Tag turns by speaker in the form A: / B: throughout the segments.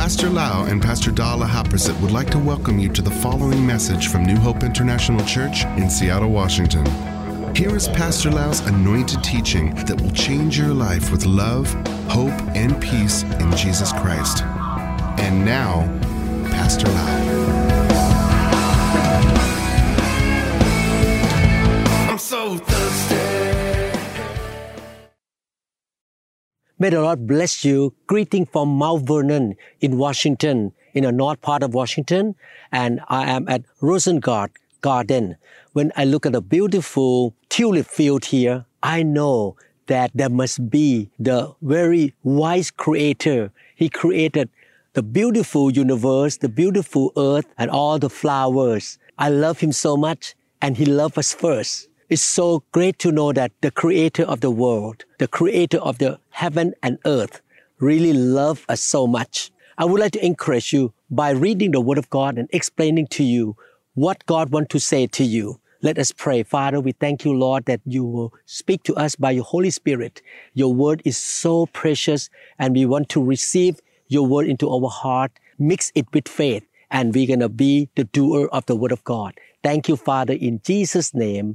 A: Pastor Lau and Pastor Dala Haprasit would like to welcome you to the following message from New Hope International Church in Seattle, Washington. Here is Pastor Lau's anointed teaching that will change your life with love, hope, and peace in Jesus Christ. And now, Pastor Lau. I'm so thirsty.
B: May the Lord bless you. Greeting from Mount Vernon in Washington, in the north part of Washington. And I am at Rosengart Garden. When I look at the beautiful tulip field here, I know that there must be the very wise creator. He created the beautiful universe, the beautiful earth, and all the flowers. I love him so much, and he loved us first. It's so great to know that the creator of the world, the creator of the heaven and earth, really loves us so much. I would like to encourage you by reading the Word of God and explaining to you what God wants to say to you. Let us pray. Father, we thank you, Lord, that you will speak to us by your Holy Spirit. Your Word is so precious, and we want to receive your Word into our heart, mix it with faith, and we're going to be the doer of the Word of God. Thank you, Father, in Jesus' name.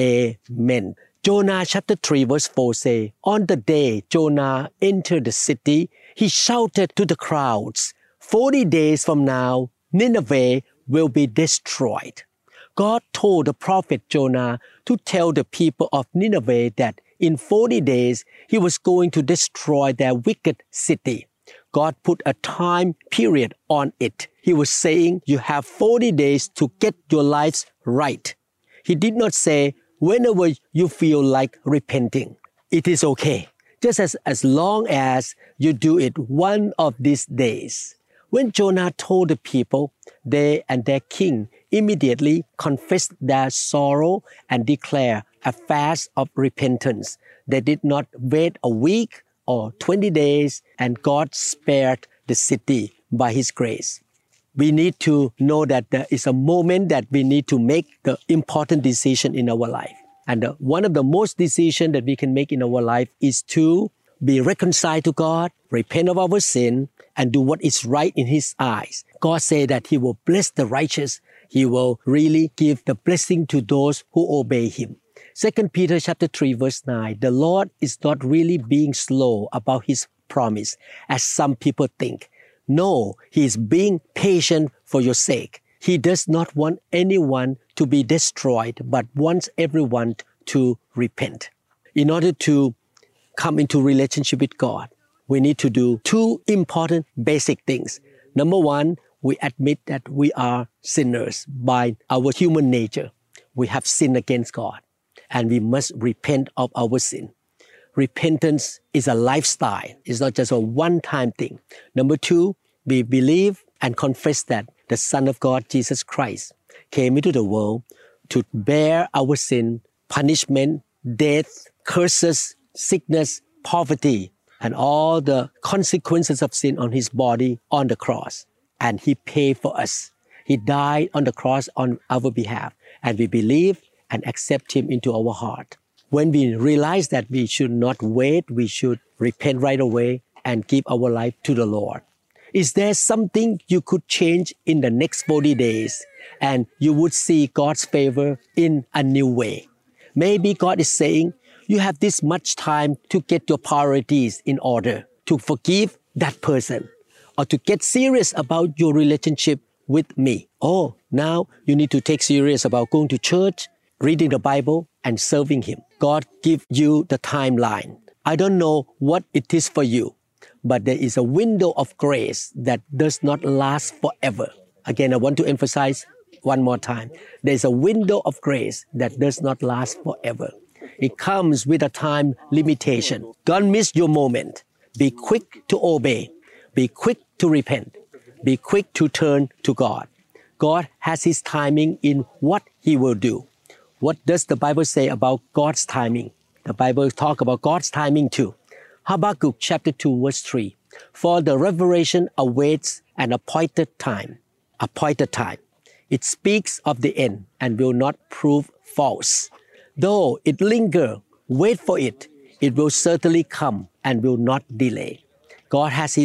B: Amen. Jonah chapter 3 verse 4 say, On the day Jonah entered the city, he shouted to the crowds, 40 days from now, Nineveh will be destroyed. God told the prophet Jonah to tell the people of Nineveh that in 40 days, he was going to destroy their wicked city. God put a time period on it. He was saying, you have 40 days to get your lives right. He did not say, whenever you feel like repenting, it is okay. Just as long as you do it one of these days. When Jonah told the people, they and their king immediately confessed their sorrow and declared a fast of repentance. They did not wait a week or 20 days, and God spared the city by His grace. We need to know that there is a moment that we need to make the important decision in our life. And one of the most decisions that we can make in our life is to be reconciled to God, repent of our sin, and do what is right in His eyes. God said that He will bless the righteous. He will really give the blessing to those who obey Him. 2 Peter chapter 3 verse 9, the Lord is not really being slow about His promise, as some people think. No, He is being patient for your sake. He does not want anyone to be destroyed, but wants everyone to repent. In order to come into relationship with God, we need to do two important basic things. Number one, we admit that we are sinners by our human nature. We have sinned against God, and we must repent of our sin. Repentance is a lifestyle. It's not just a one-time thing. Number two, we believe and confess that the Son of God, Jesus Christ, came into the world to bear our sin, punishment, death, curses, sickness, poverty, and all the consequences of sin on His body on the cross. And He paid for us. He died on the cross on our behalf. And we believe and accept Him into our heart. When we realize that we should not wait, we should repent right away and give our life to the Lord. Is there something you could change in the next 40 days and you would see God's favor in a new way? Maybe God is saying, you have this much time to get your priorities in order, to forgive that person, or to get serious about your relationship with me. Oh, now you need to take serious about going to church, reading the Bible, and serving Him. God give you the timeline. I don't know what it is for you, but there is a window of grace that does not last forever. Again, I want to emphasize one more time. There is a window of grace that does not last forever. It comes with a time limitation. Don't miss your moment. Be quick to obey. Be quick to repent. Be quick to turn to God. God has His timing in what He will do. What does the Bible say about God's timing? The Bible talks about God's timing too. Habakkuk chapter 2 verse 3. For the revelation awaits an appointed time. Appointed time. It speaks of the end and will not prove false. Though it linger, wait for it. It will certainly come and will not delay. God has His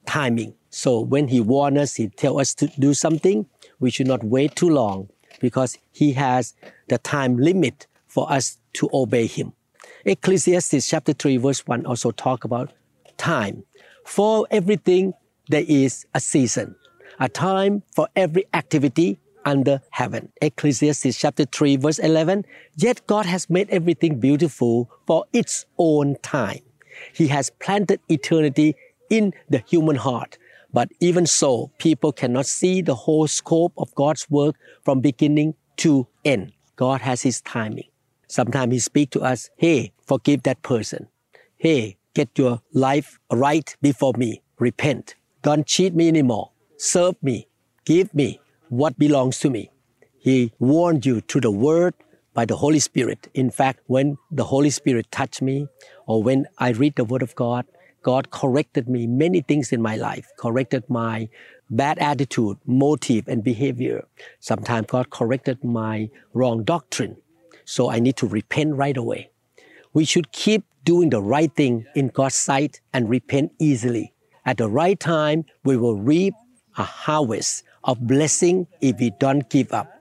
B: timing. So when He warns us, He tells us to do something, we should not wait too long because He has the time limit for us to obey Him. Ecclesiastes chapter 3 verse 1 also talk about time. For everything there is a season, a time for every activity under heaven. Ecclesiastes chapter 3 verse 11, yet God has made everything beautiful for its own time. He has planted eternity in the human heart. But even so, people cannot see the whole scope of God's work from beginning to end. God has His timing. Sometimes He speaks to us, hey, forgive that person. Hey, get your life right before me. Repent. Don't cheat me anymore. Serve me. Give me what belongs to me. He warned you through the Word by the Holy Spirit. In fact, when the Holy Spirit touched me or when I read the Word of God, God corrected me many things in my life, corrected my bad attitude, motive, and behavior. Sometimes God corrected my wrong doctrine. So I need to repent right away. We should keep doing the right thing in God's sight and repent easily. At the right time, we will reap a harvest of blessing if we don't give up.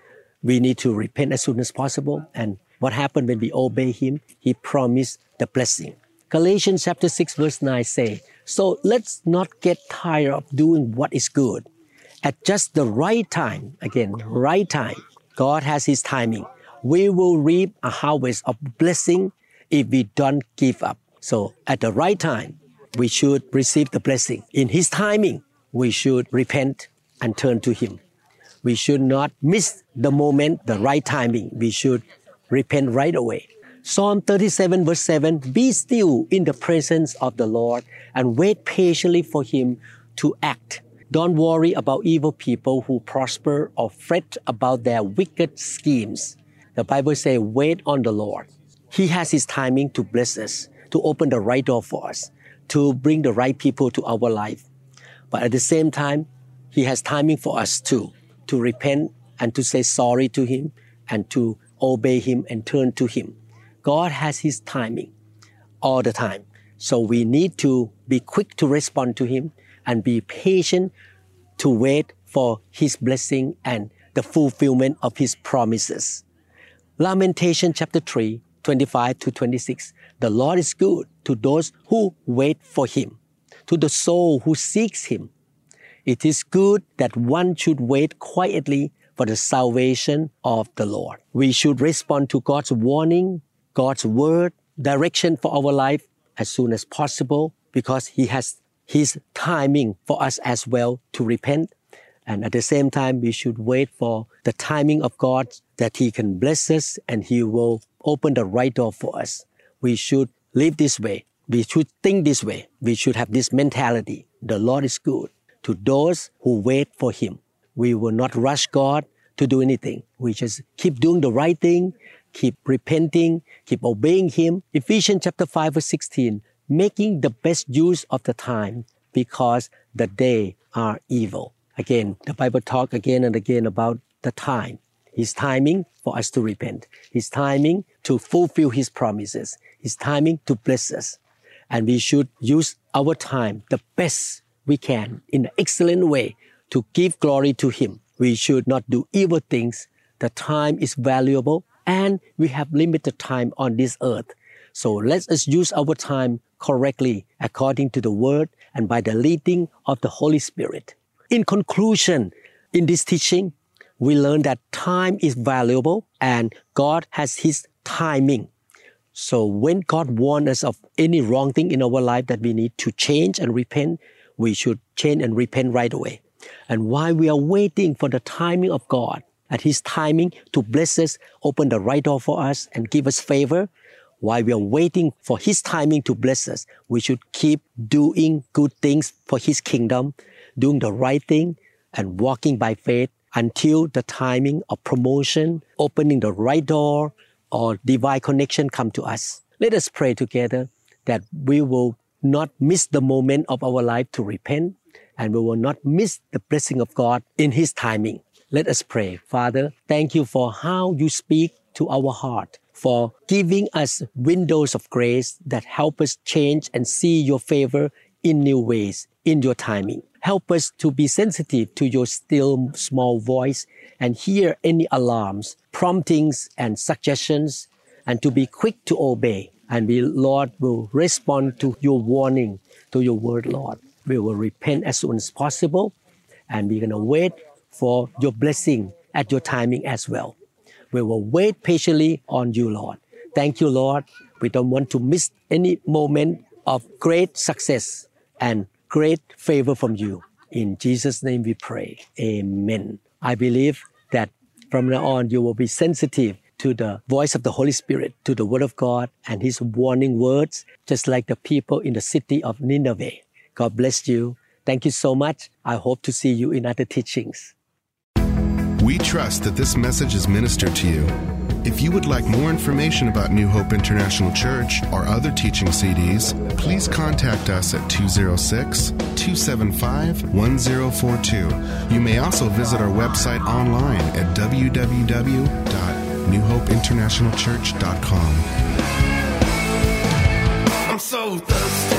B: We need to repent as soon as possible. And what happened when we obey Him? He promised the blessing. Galatians chapter 6 verse 9 say, so let's not get tired of doing what is good. At just the right time, again, right time, God has His timing. We will reap a harvest of blessing if we don't give up. So at the right time, we should receive the blessing. In His timing, we should repent and turn to Him. We should not miss the moment, the right timing. We should repent right away. Psalm 37 verse 7, be still in the presence of the Lord and wait patiently for Him to act. Don't worry about evil people who prosper or fret about their wicked schemes. The Bible says, wait on the Lord. He has His timing to bless us, to open the right door for us, to bring the right people to our life. But at the same time, He has timing for us too, to repent and to say sorry to Him and to obey Him and turn to Him. God has His timing all the time. So we need to be quick to respond to Him and be patient to wait for His blessing and the fulfillment of His promises. Lamentation chapter 3, 25 to 26. The Lord is good to those who wait for Him, to the soul who seeks Him. It is good that one should wait quietly for the salvation of the Lord. We should respond to God's warning, God's word, direction for our life as soon as possible because He has His timing for us as well to repent. And at the same time, we should wait for the timing of God that He can bless us and He will open the right door for us. We should live this way. We should think this way. We should have this mentality. The Lord is good to those who wait for Him. We will not rush God to do anything. We just keep doing the right thing, keep repenting, keep obeying Him. Ephesians chapter 5 verse 16, making the best use of the time because the days are evil. Again, the Bible talks again and again about the time. His timing for us to repent. His timing to fulfill His promises. His timing to bless us. And we should use our time the best we can in an excellent way to give glory to Him. We should not do evil things. The time is valuable and we have limited time on this earth. So let us use our time correctly according to the Word and by the leading of the Holy Spirit. In conclusion, in this teaching, we learn that time is valuable and God has His timing. So when God warns us of any wrong thing in our life that we need to change and repent, we should change and repent right away. And while we are waiting for the timing of God, at His timing to bless us, open the right door for us and give us favor, while we are waiting for His timing to bless us, we should keep doing good things for His kingdom, doing the right thing and walking by faith until the timing of promotion, opening the right door, or divine connection come to us. Let us pray together that we will not miss the moment of our life to repent and we will not miss the blessing of God in His timing. Let us pray. Father, thank You for how You speak to our heart, for giving us windows of grace that help us change and see Your favor in new ways. in your timing. Help us to be sensitive to your still small voice and hear any alarms, promptings, and suggestions, and to be quick to obey. And we, Lord, will respond to your warning, to your word, Lord. We will repent as soon as possible, and we're going to wait for your blessing at your timing as well. We will wait patiently on you, Lord. Thank you, Lord. We don't want to miss any moment of great success and great favor from you. In Jesus' name we pray. Amen. I believe that from now on you will be sensitive to the voice of the Holy Spirit, to the Word of God and His warning words, just like the people in the city of Nineveh. God bless you. Thank you so much. I hope to see you in other teachings.
A: We trust that this message is ministered to you. If you would like more information about New Hope International Church or other teaching CDs, please contact us at 206-275-1042. You may also visit our website online at www.newhopeinternationalchurch.com. I'm so thirsty.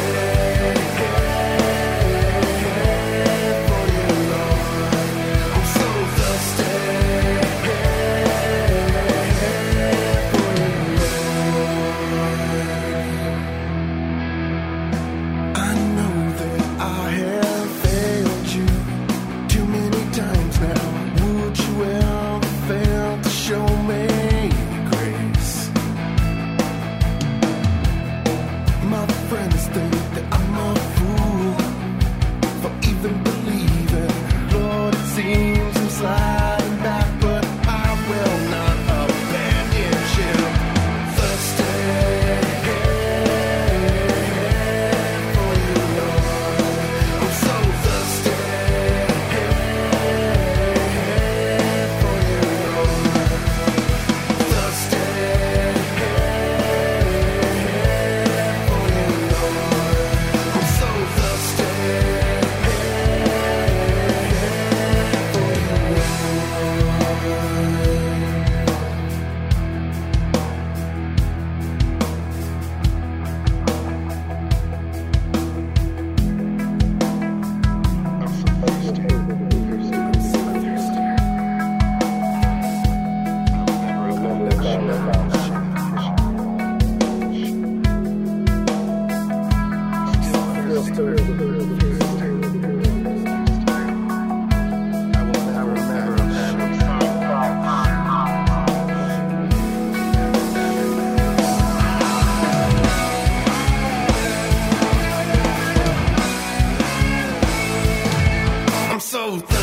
A: So